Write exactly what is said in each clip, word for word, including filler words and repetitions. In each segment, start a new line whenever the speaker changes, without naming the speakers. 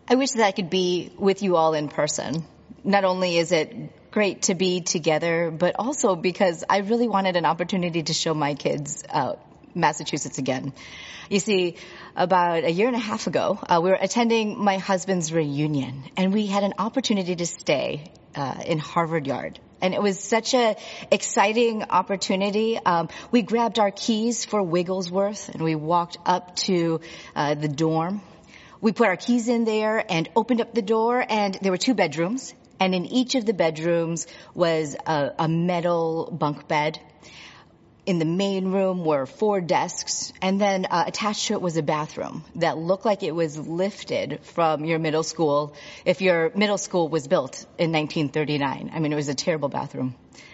I wish that I could be with you all in person. Not only is it great to be together, but also because I really wanted an opportunity to show my kids uh, Massachusetts again. You see, about a year and a half ago, uh, we were attending my husband's reunion, and we had an opportunity to stay uh, in Harvard Yard. And it was such a exciting opportunity. Um, we grabbed our keys for Wigglesworth, and we walked up to uh, the dorm. We put our keys in there and opened up the door, and there were two bedrooms. And in each of the bedrooms was a, a metal bunk bed. In the main room were four desks, and then uh, attached to it was a bathroom that looked like it was lifted from your middle school if your middle school was built in nineteen thirty-nine. I mean, it was a terrible bathroom.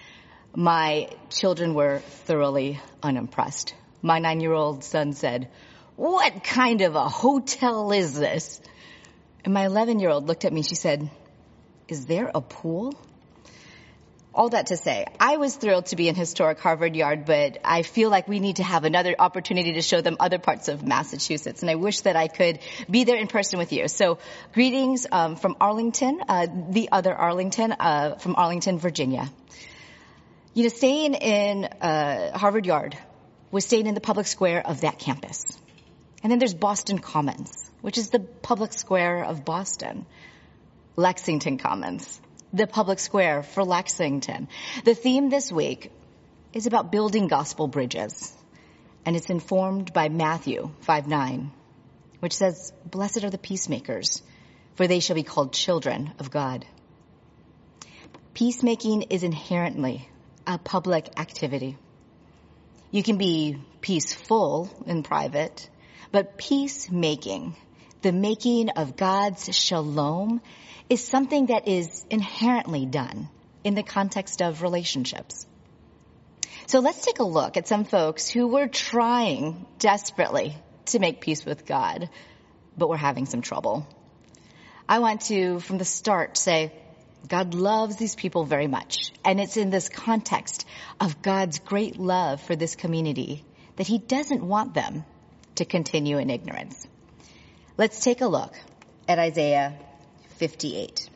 My children were thoroughly unimpressed. My nine-year-old son said, "What kind of a hotel is this?" And my eleven-year-old looked at me, she said, "Is there a pool?" All that to say, I was thrilled to be in historic Harvard Yard, but I feel like we need to have another opportunity to show them other parts of Massachusetts, and I wish that I could be there in person with you. So greetings um, from Arlington, uh, the other Arlington, uh, from Arlington, Virginia. You know, staying in uh, Harvard Yard was staying in the public square of that campus. And then there's Boston Commons, which is the public square of Boston. Lexington Commons, the public square for Lexington. The theme this week is about building gospel bridges, and it's informed by Matthew five nine, which says, "Blessed are the peacemakers, for they shall be called children of God." Peacemaking is inherently a public activity. You can be peaceful in private, but peacemaking, the making of God's shalom, is something that is inherently done in the context of relationships. So let's take a look at some folks who were trying desperately to make peace with God, but were having some trouble. I want to, from the start, say God loves these people very much. And it's in this context of God's great love for this community that he doesn't want them to continue in ignorance. Let's take a look at Isaiah fifty-eight.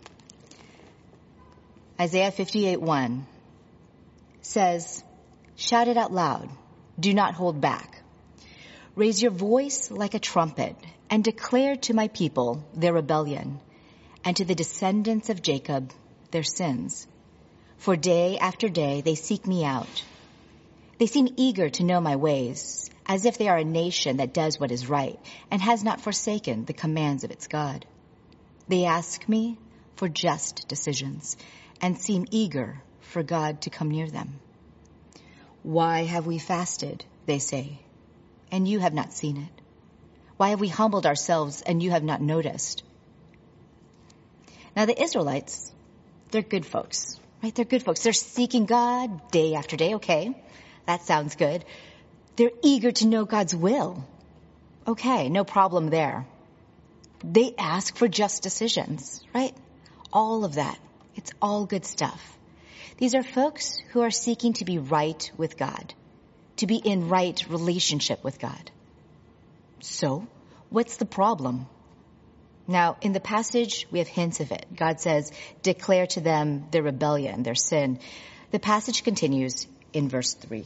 Isaiah fifty-eight one says, "Shout it out loud. Do not hold back. Raise your voice like a trumpet and declare to my people their rebellion and to the descendants of Jacob their sins. For day after day they seek me out. They seem eager to know my ways, as if they are a nation that does what is right and has not forsaken the commands of its God. They ask me for just decisions and seem eager for God to come near them. Why have we fasted, they say, and you have not seen it? Why have we humbled ourselves and you have not noticed?" Now the Israelites, they're good folks, right? They're good folks. They're seeking God day after day. Okay, that sounds good. They're eager to know God's will. Okay, no problem there. They ask for just decisions, right? All of that. It's all good stuff. These are folks who are seeking to be right with God, to be in right relationship with God. So, what's the problem? Now, in the passage, we have hints of it. God says, declare to them their rebellion, their sin. The passage continues in verse three.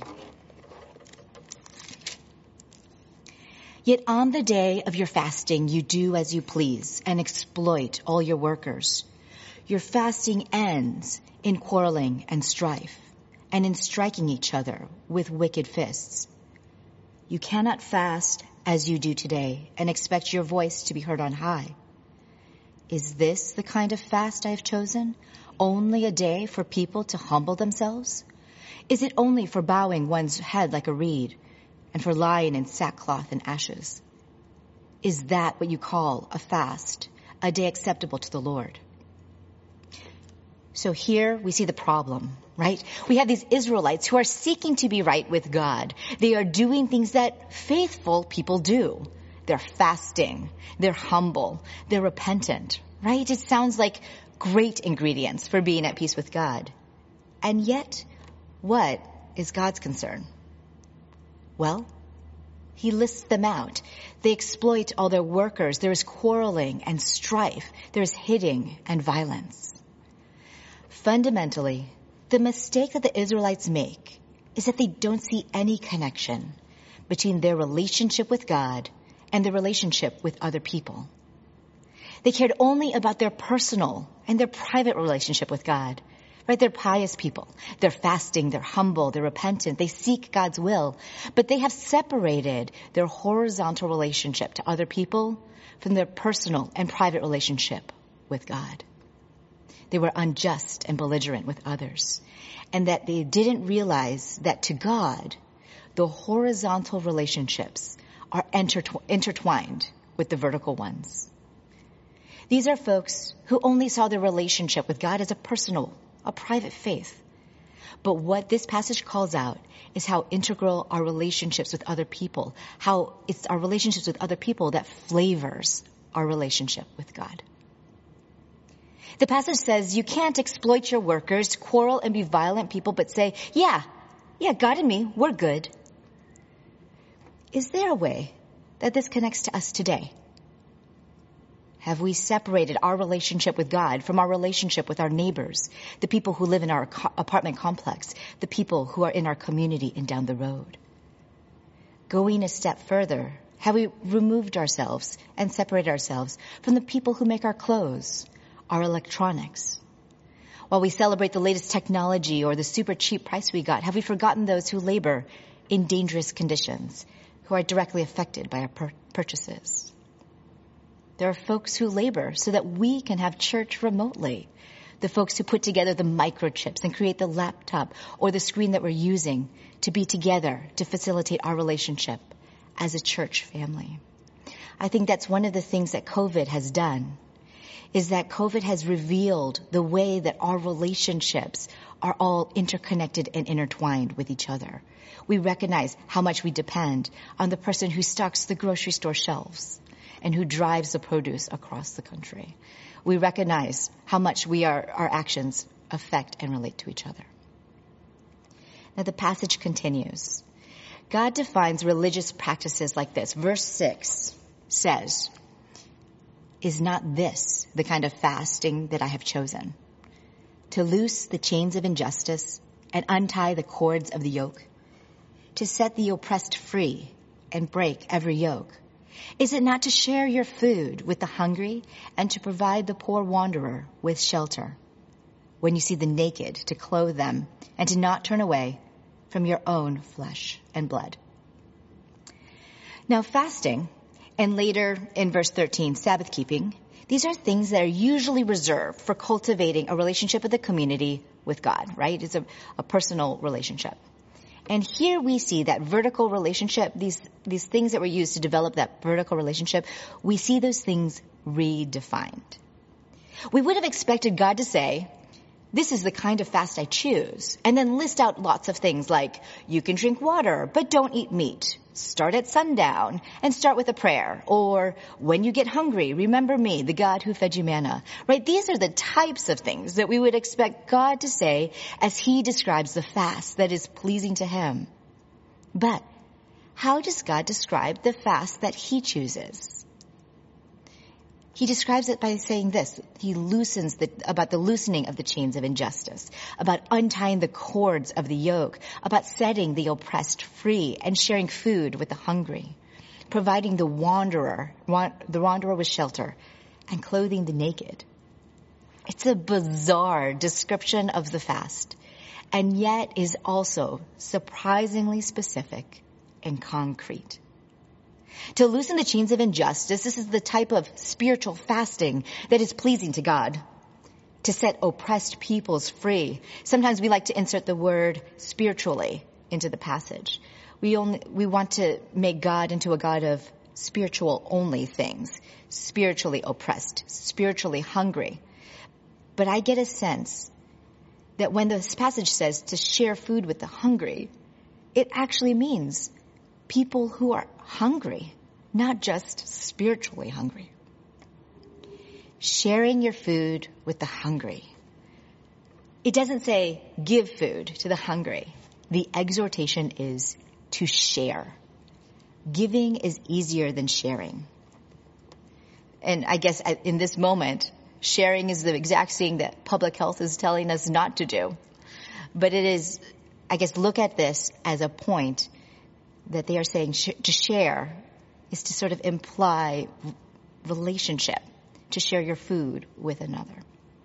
"Yet on the day of your fasting, you do as you please and exploit all your workers. Your fasting ends in quarreling and strife and in striking each other with wicked fists. You cannot fast as you do today and expect your voice to be heard on high. Is this the kind of fast I have chosen? Only a day for people to humble themselves? Is it only for bowing one's head like a reed and for lying in sackcloth and ashes? Is that what you call a fast, a day acceptable to the Lord?" So here we see the problem, right? We have these Israelites who are seeking to be right with God. They are doing things that faithful people do. They're fasting. They're humble. They're repentant, right? It sounds like great ingredients for being at peace with God. And yet, what is God's concern? Well, He lists them out. They exploit all their workers. There is quarreling and strife. There is hitting and violence. Fundamentally, the mistake that the Israelites make is that they don't see any connection between their relationship with God and their relationship with other people. They cared only about their personal and their private relationship with God. Right? They're pious people. They're fasting. They're humble. They're repentant. They seek God's will. But they have separated their horizontal relationship to other people from their personal and private relationship with God. They were unjust and belligerent with others. And that they didn't realize that to God, the horizontal relationships are intertw- intertwined with the vertical ones. These are folks who only saw their relationship with God as a personal, a private faith. But what this passage calls out is how integral our relationships with other people, how it's our relationships with other people that flavors our relationship with God. The passage says you can't exploit your workers, quarrel and be violent people, but say, yeah, yeah, God and me, we're good. Is there a way that this connects to us today? Have we separated our relationship with God from our relationship with our neighbors, the people who live in our co- apartment complex, the people who are in our community and down the road? Going a step further, have we removed ourselves and separated ourselves from the people who make our clothes, our electronics? While we celebrate the latest technology or the super cheap price we got, have we forgotten those who labor in dangerous conditions, who are directly affected by our pur- purchases? There are folks who labor so that we can have church remotely. The folks who put together the microchips and create the laptop or the screen that we're using to be together to facilitate our relationship as a church family. I think that's one of the things that COVID has done, is that COVID has revealed the way that our relationships are all interconnected and intertwined with each other. We recognize how much we depend on the person who stocks the grocery store shelves and who drives the produce across the country. We recognize how much we are, our actions affect and relate to each other. Now the passage continues. God defines religious practices like this. Verse six says, "Is not this the kind of fasting that I have chosen? To loose the chains of injustice and untie the cords of the yoke? To set the oppressed free and break every yoke? Is it not to share your food with the hungry and to provide the poor wanderer with shelter? When you see the naked, to clothe them and to not turn away from your own flesh and blood." Now fasting, and later in verse thirteen, Sabbath keeping, these are things that are usually reserved for cultivating a relationship with the community with God, right? It's a, a personal relationship. And here we see that vertical relationship, these, these things that were used to develop that vertical relationship, we see those things redefined. We would have expected God to say, this is the kind of fast I choose, and then list out lots of things like, you can drink water, but don't eat meat. Start at sundown and start with a prayer. Or when you get hungry, remember me, the God who fed you manna. Right? These are the types of things that we would expect God to say as he describes the fast that is pleasing to him. But how does God describe the fast that he chooses? He describes it by saying this. He loosens the, about the loosening of the chains of injustice, about untying the cords of the yoke, about setting the oppressed free and sharing food with the hungry, providing the wanderer, the wanderer with shelter, and clothing the naked. It's a bizarre description of the fast, and yet is also surprisingly specific and concrete. To loosen the chains of injustice, this is the type of spiritual fasting that is pleasing to God. To set oppressed peoples free. Sometimes we like to insert the word spiritually into the passage. We only, we want to make God into a God of spiritual only things. Spiritually oppressed, spiritually hungry. But I get a sense that when this passage says to share food with the hungry, it actually means people who are hungry, not just spiritually hungry. Sharing your food with the hungry. It doesn't say give food to the hungry. The exhortation is to share. Giving is easier than sharing. And I guess in this moment, sharing is the exact thing that public health is telling us not to do. But it is, I guess, look at this as a point that they are saying sh- to share is to sort of imply relationship, to share your food with another.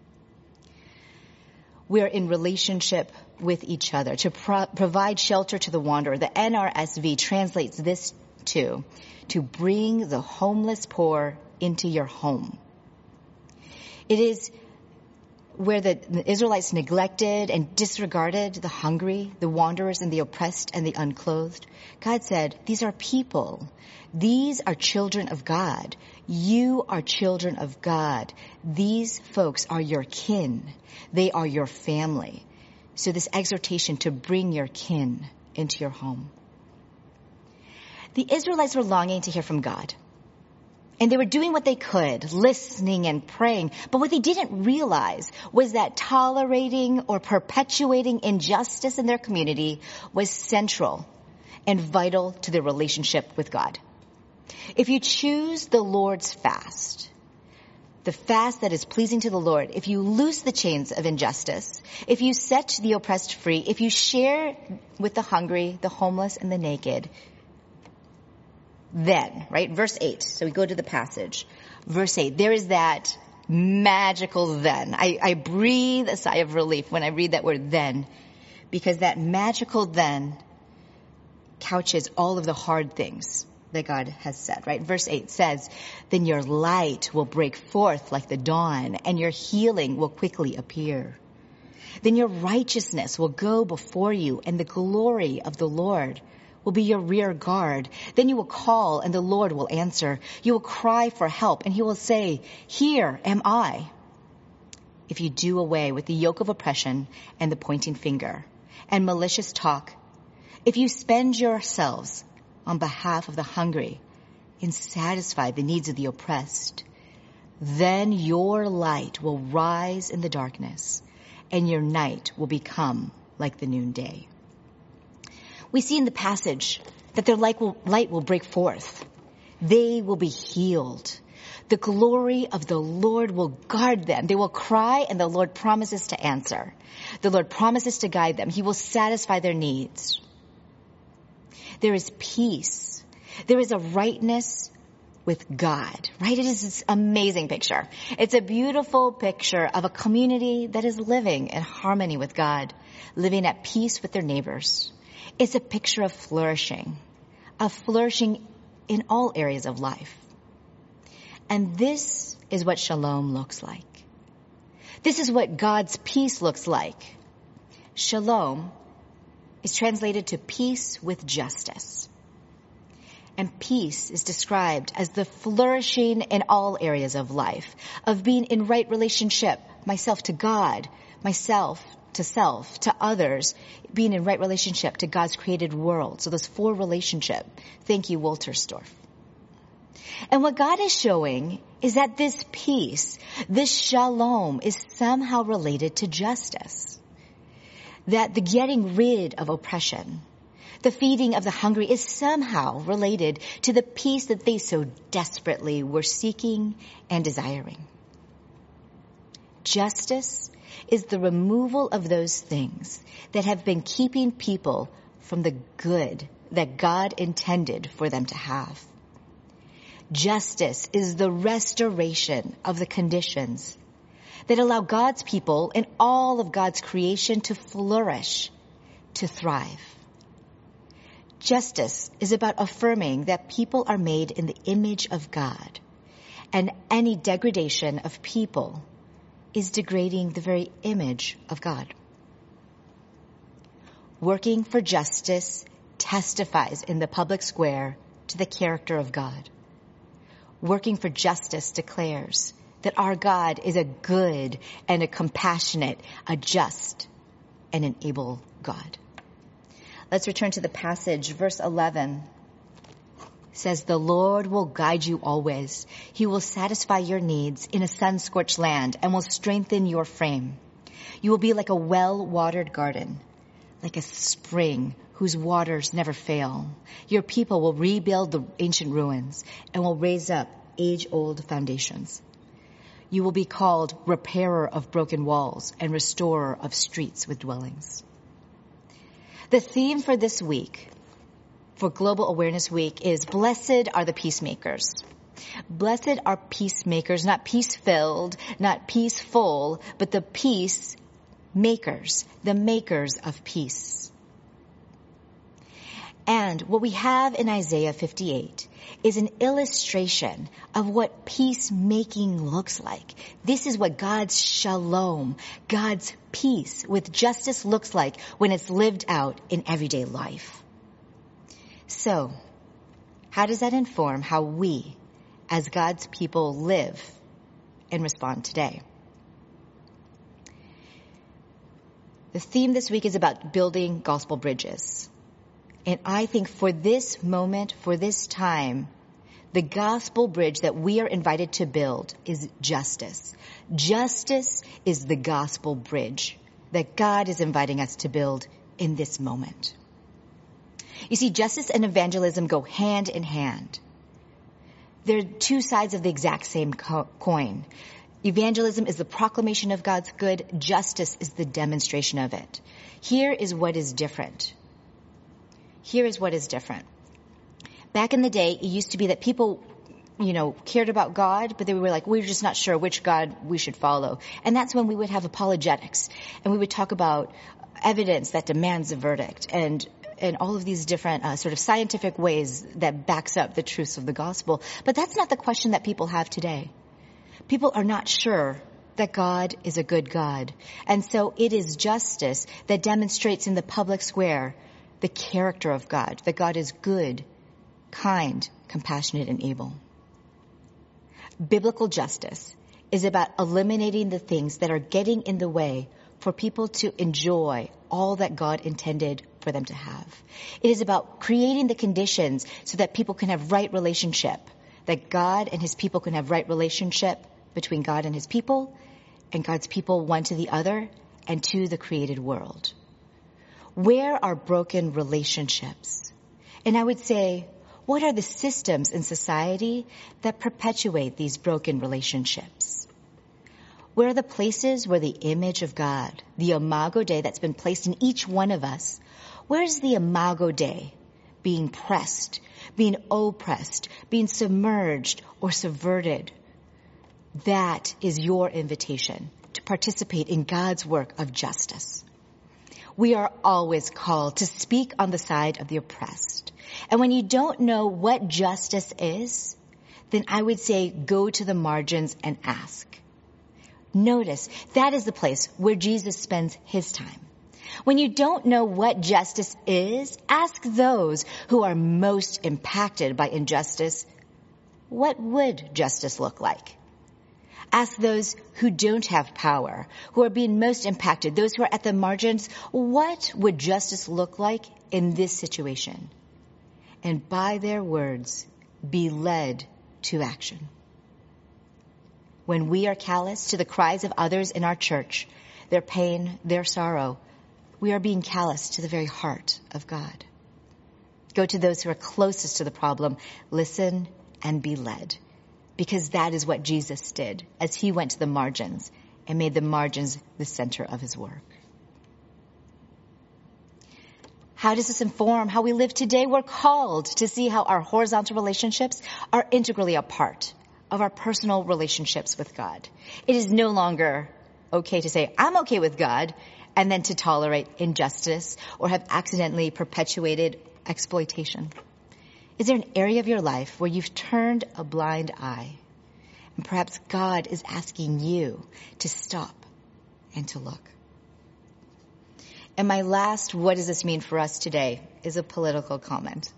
We are in relationship with each other, to pro- provide shelter to the wanderer. The N R S V translates this to, to bring the homeless poor into your home. It is where the Israelites neglected and disregarded the hungry, the wanderers and the oppressed and the unclothed. God said, these are people. These are children of God. You are children of God. These folks are your kin. They are your family. So this exhortation to bring your kin into your home. The Israelites were longing to hear from God. And they were doing what they could, listening and praying. But what they didn't realize was that tolerating or perpetuating injustice in their community was central and vital to their relationship with God. If you choose the Lord's fast, the fast that is pleasing to the Lord, if you loose the chains of injustice, if you set the oppressed free, if you share with the hungry, the homeless, and the naked, then, right, verse eight. So we go to the passage. Verse eight, there is that magical then. I, I breathe a sigh of relief when I read that word then, because that magical then couches all of the hard things that God has said, right? Verse eight says, then your light will break forth like the dawn, and your healing will quickly appear. Then your righteousness will go before you, and the glory of the Lord will be your rear guard. Then you will call, and the Lord will answer. You will cry for help, and he will say, here am I. If you do away with the yoke of oppression and the pointing finger and malicious talk, if you spend yourselves on behalf of the hungry and satisfy the needs of the oppressed, then your light will rise in the darkness, and your night will become like the noonday. We see in the passage that their light will, light will break forth. They will be healed. The glory of the Lord will guard them. They will cry, and the Lord promises to answer. The Lord promises to guide them. He will satisfy their needs. There is peace. There is a rightness with God, right? It is this amazing picture. It's a beautiful picture of a community that is living in harmony with God, living at peace with their neighbors. It's a picture of flourishing, of flourishing in all areas of life. And this is what shalom looks like. This is what God's peace looks like. Shalom is translated to peace with justice. And peace is described as the flourishing in all areas of life, of being in right relationship, myself to God, myself to self, to others, being in right relationship to God's created world. So those four relationship. Thank you, Wolterstorff. And what God is showing is that this peace, this shalom, is somehow related to justice. That the getting rid of oppression, the feeding of the hungry is somehow related to the peace that they so desperately were seeking and desiring. Justice is the removal of those things that have been keeping people from the good that God intended for them to have. Justice is the restoration of the conditions that allow God's people and all of God's creation to flourish, to thrive. Justice is about affirming that people are made in the image of God, and any degradation of people is degrading the very image of God. Working for justice testifies in the public square to the character of God. Working for justice declares that our God is a good and a compassionate, a just and an able God. Let's return to the passage. Verse eleven says, the Lord will guide you always. He will satisfy your needs in a sun-scorched land and will strengthen your frame. You will be like a well-watered garden, like a spring whose waters never fail. Your people will rebuild the ancient ruins and will raise up age-old foundations. You will be called repairer of broken walls and restorer of streets with dwellings. The theme for this week, for Global Awareness Week, is Blessed are the peacemakers. Blessed are peacemakers, not peace-filled, not peaceful, but the peacemakers, the makers of peace. And what we have in Isaiah fifty-eight is an illustration of what peacemaking looks like. This is what God's shalom, God's peace with justice looks like when it's lived out in everyday life. So, how does that inform how we, as God's people, live and respond today? The theme this week is about building gospel bridges. And I think for this moment, for this time, the gospel bridge that we are invited to build is justice. Justice is the gospel bridge that God is inviting us to build in this moment. You see, justice and evangelism go hand in hand. They're two sides of the exact same co- coin. Evangelism is the proclamation of God's good. Justice is the demonstration of it. Here is what is different. Here is what is different. Back in the day, it used to be that people, you know, cared about God, but they were like, we're just not sure which God we should follow. And that's when we would have apologetics, and we would talk about evidence that demands a verdict, and and all of these different uh, sort of scientific ways that backs up the truths of the gospel. But that's not the question that people have today. People are not sure that God is a good God. And so it is justice that demonstrates in the public square the character of God, that God is good, kind, compassionate, and able. Biblical justice is about eliminating the things that are getting in the way for people to enjoy all that God intended for them to have. It is about creating the conditions so that people can have right relationship, that God and his people can have right relationship between God and his people, and God's people one to the other and to the created world. Where are broken relationships? And I would say, what are the systems in society that perpetuate these broken relationships? Where are the places where the image of God, the Imago Dei that's been placed in each one of us, where's the Imago Dei being pressed, being oppressed, being submerged or subverted? That is your invitation to participate in God's work of justice. We are always called to speak on the side of the oppressed. And when you don't know what justice is, then I would say go to the margins and ask. Notice that is the place where Jesus spends his time. When you don't know what justice is, ask those who are most impacted by injustice, what would justice look like? Ask those who don't have power, who are being most impacted, those who are at the margins, what would justice look like in this situation? And by their words, be led to action. When we are callous to the cries of others in our church, their pain, their sorrow, we are being callous to the very heart of God. Go to those who are closest to the problem, listen and be led. Because that is what Jesus did as he went to the margins and made the margins the center of his work. How does this inform how we live today? We're called to see how our horizontal relationships are integrally a part of our personal relationships with God. It is no longer okay to say, I'm okay with God, and then to tolerate injustice or have accidentally perpetuated exploitation. Is there an area of your life where you've turned a blind eye? And perhaps God is asking you to stop and to look. And my last, what does this mean for us today, is a political comment.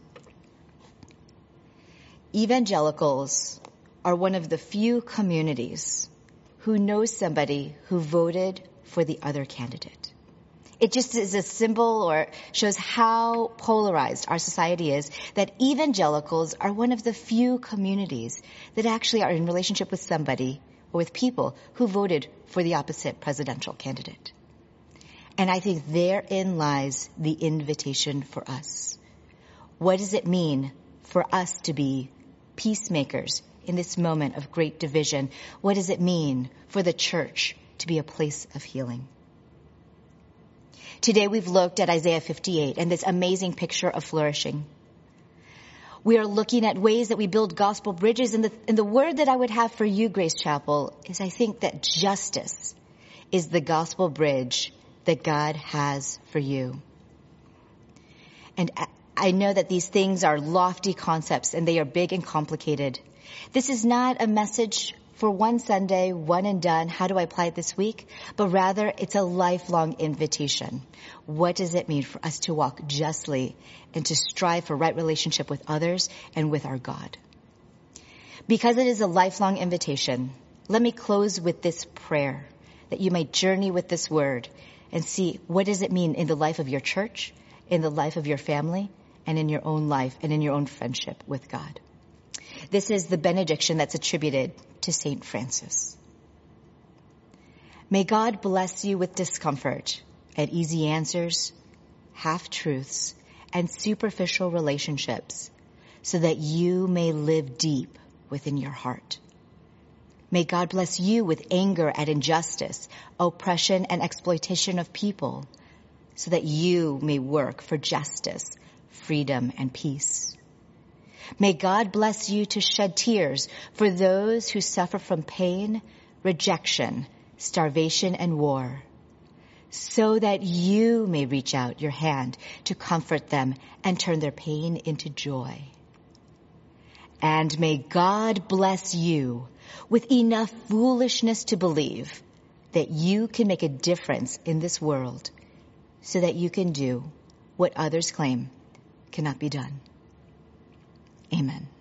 Evangelicals are one of the few communities who know somebody who voted for the other candidate. It just is a symbol or shows how polarized our society is that evangelicals are one of the few communities that actually are in relationship with somebody or with people who voted for the opposite presidential candidate. And I think therein lies the invitation for us. What does it mean for us to be peacemakers in this moment of great division? What does it mean for the church to be a place of healing? Today we've looked at Isaiah fifty-eight and this amazing picture of flourishing. We are looking at ways that we build gospel bridges, and the, and the word that I would have for you, Grace Chapel, is I think that justice is the gospel bridge that God has for you. And I know that these things are lofty concepts and they are big and complicated. This is not a message for one Sunday, one and done. How do I apply it this week? But rather, it's a lifelong invitation. What does it mean for us to walk justly and to strive for right relationship with others and with our God? Because it is a lifelong invitation, let me close with this prayer that you might journey with this word and see what does it mean in the life of your church, in the life of your family, and in your own life and in your own friendship with God. This is the benediction that's attributed to Saint Francis. May God bless you with discomfort at easy answers, half-truths, and superficial relationships so that you may live deep within your heart. May God bless you with anger at injustice, oppression, and exploitation of people so that you may work for justice, freedom, and peace. May God bless you to shed tears for those who suffer from pain, rejection, starvation, and war, so that you may reach out your hand to comfort them and turn their pain into joy. And may God bless you with enough foolishness to believe that you can make a difference in this world so that you can do what others claim cannot be done. Amen.